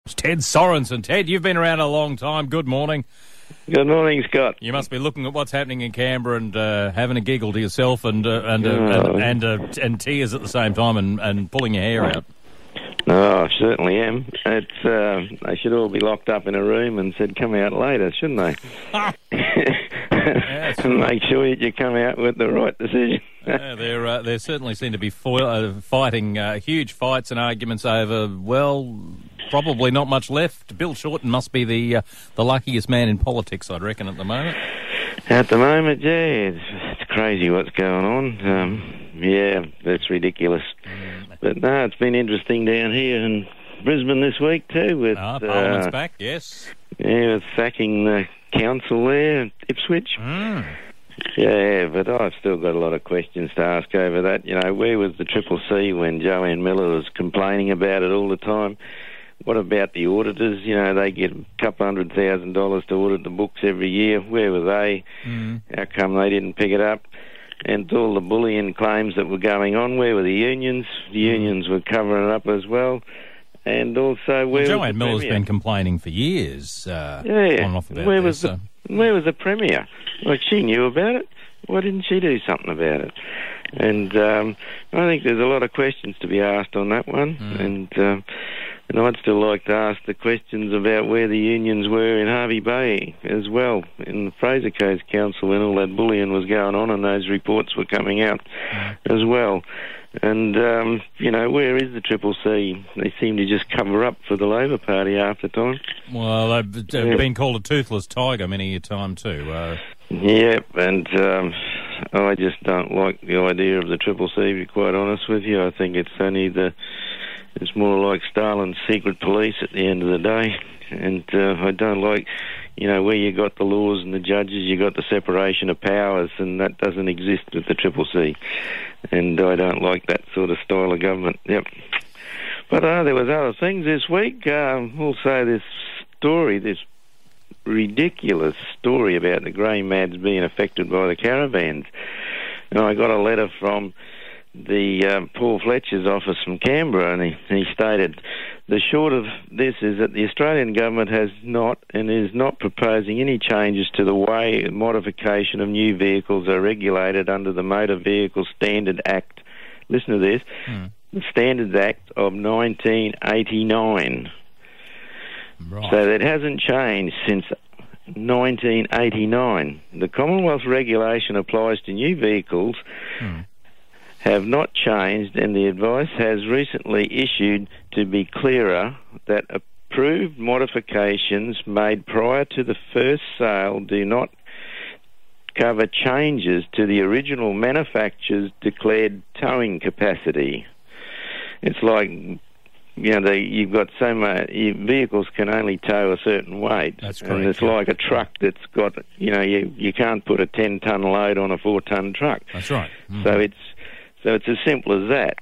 It's Ted Sorensen. Ted, you've been around a long time. Good morning. Good morning, Scott. You must be looking at what's happening in Canberra and having a giggle to yourself and tears at the same time and pulling your hair out. No, I certainly am. They should all be locked up in a room and said, come out later, shouldn't they? And make sure that you come out with the right decision. There certainly seem to be fighting huge fights and arguments over, well, probably not much left. Bill Shorten must be the luckiest man in politics, I'd reckon, at the moment. At the moment, yeah, it's crazy what's going on. Yeah, that's ridiculous. But no, it's been interesting down here in Brisbane this week too. With Parliament's back, yes. Yeah, with sacking the council there, Ipswich. Yeah, but I've still got a lot of questions to ask over that. You know, where was the Triple C when Joanne Miller was complaining about it all the time? What about the auditors? You know, they get a couple $100,000 to audit the books every year. Where were they? How come they didn't pick it up? And all the bullying claims that were going on, where were the unions? The unions were covering it up as well. And also, where Joanne Miller's been complaining for years on and off about where was the Premier? Like, she knew about it. Why didn't she do something about it? And I think there's a lot of questions to be asked on that one. And I'd still like to ask the questions about where the unions were in Hervey Bay as well, in the Fraser Coast Council, when all that bullying was going on and those reports were coming out as well. And, you know, where is the Triple C? They seem to just cover up for the Labor Party half the time. Well, they've been called a toothless tiger many a time too. Yep, and I just don't like the idea of the Triple C, to be quite honest with you. I think it's more like Stalin's secret police at the end of the day. And I don't like, you know, where you got the laws and the judges, you got the separation of powers, and that doesn't exist with the Triple C. And I don't like that sort of style of government. Yep. But there was other things this week. Also this ridiculous story about the grey mads being affected by the caravans. And I got a letter from the Paul Fletcher's office from Canberra, and he stated, the short of this is that the Australian government has not and is not proposing any changes to the way modification of new vehicles are regulated under the Motor Vehicle Standard Act. Listen to this. The Standards Act of 1989. Right. So that hasn't changed since 1989. The Commonwealth regulation applies to new vehicles have not changed, and the advice has recently issued to be clearer that approved modifications made prior to the first sale do not cover changes to the original manufacturer's declared towing capacity. It's like, you know, you've got so much, vehicles can only tow a certain weight. That's correct. And it's like a truck that's got, you know, you can't put a 10-ton load on a 4-ton truck. That's right. So it's as simple as that.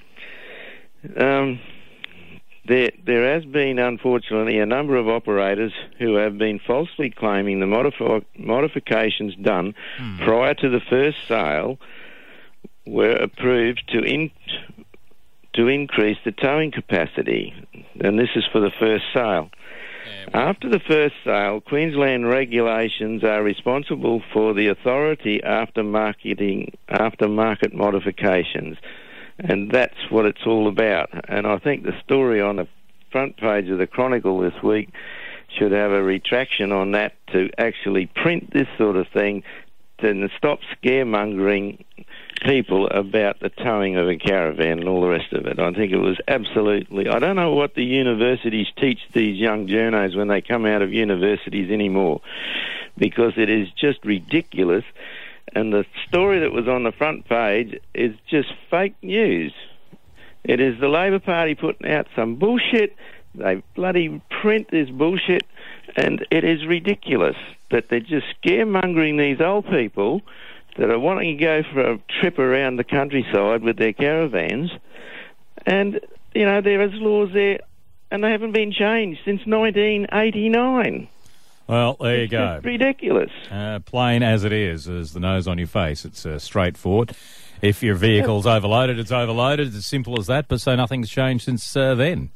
There has been, unfortunately, a number of operators who have been falsely claiming the modifications done prior to the first sale were approved to increase the towing capacity, and this is for the first sale. After the first sale, Queensland regulations are responsible for the authority after market modifications, and that's what it's all about. And I think the story on the front page of the Chronicle this week should have a retraction on that to actually print this sort of thing to stop scaremongering people about the towing of a caravan and all the rest of it. I think it was absolutely... I don't know what the universities teach these young journos when they come out of universities anymore, because it is just ridiculous. And the story that was on the front page is just fake news. It is the Labor Party putting out some bullshit. They bloody print this bullshit, and it is ridiculous that they're just scaremongering these old people that are wanting to go for a trip around the countryside with their caravans. And, you know, there is laws there, and they haven't been changed since 1989. Well, there you go. It's ridiculous. Plain as it is the nose on your face. It's straightforward. If your vehicle's overloaded, it's overloaded. It's as simple as that, but so nothing's changed since then.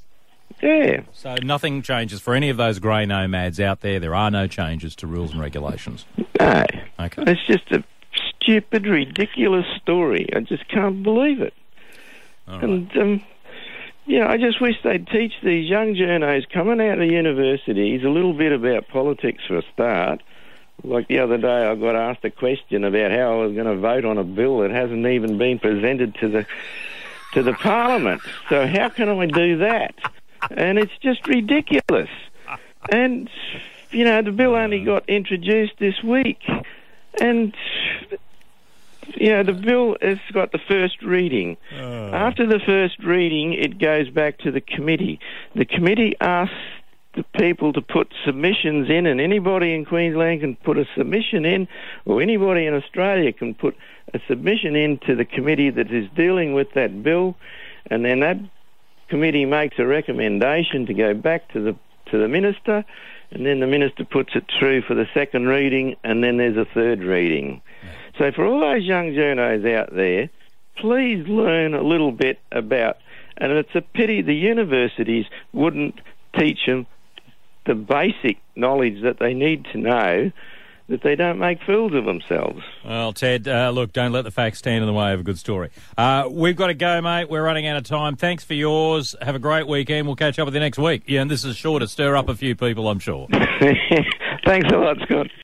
Yeah. So nothing changes for any of those grey nomads out there. There are no changes to rules and regulations. No. Okay. It's just a stupid, ridiculous story. I just can't believe it. All right. And, I just wish they'd teach these young journos coming out of universities a little bit about politics for a start. Like the other day, I got asked a question about how I was going to vote on a bill that hasn't even been presented to the Parliament. So how can I do that? And it's just ridiculous. And, the bill only got introduced this week. And, the bill has got the first reading. After the first reading, it goes back to the committee. The committee asks the people to put submissions in, and anybody in Queensland can put a submission in, or anybody in Australia can put a submission in to the committee that is dealing with that bill, and then that committee makes a recommendation to go back to the minister, and then the minister puts it through for the second reading, and then there's a third reading. So for all those young journos out there, please learn a little bit about, and it's a pity the universities wouldn't teach them the basic knowledge that they need to know, that they don't make fools of themselves. Well, Ted, look, don't let the facts stand in the way of a good story. We've got to go, mate. We're running out of time. Thanks for yours. Have a great weekend. We'll catch up with you next week. Yeah, and this is sure to stir up a few people, I'm sure. Thanks a lot, Scott.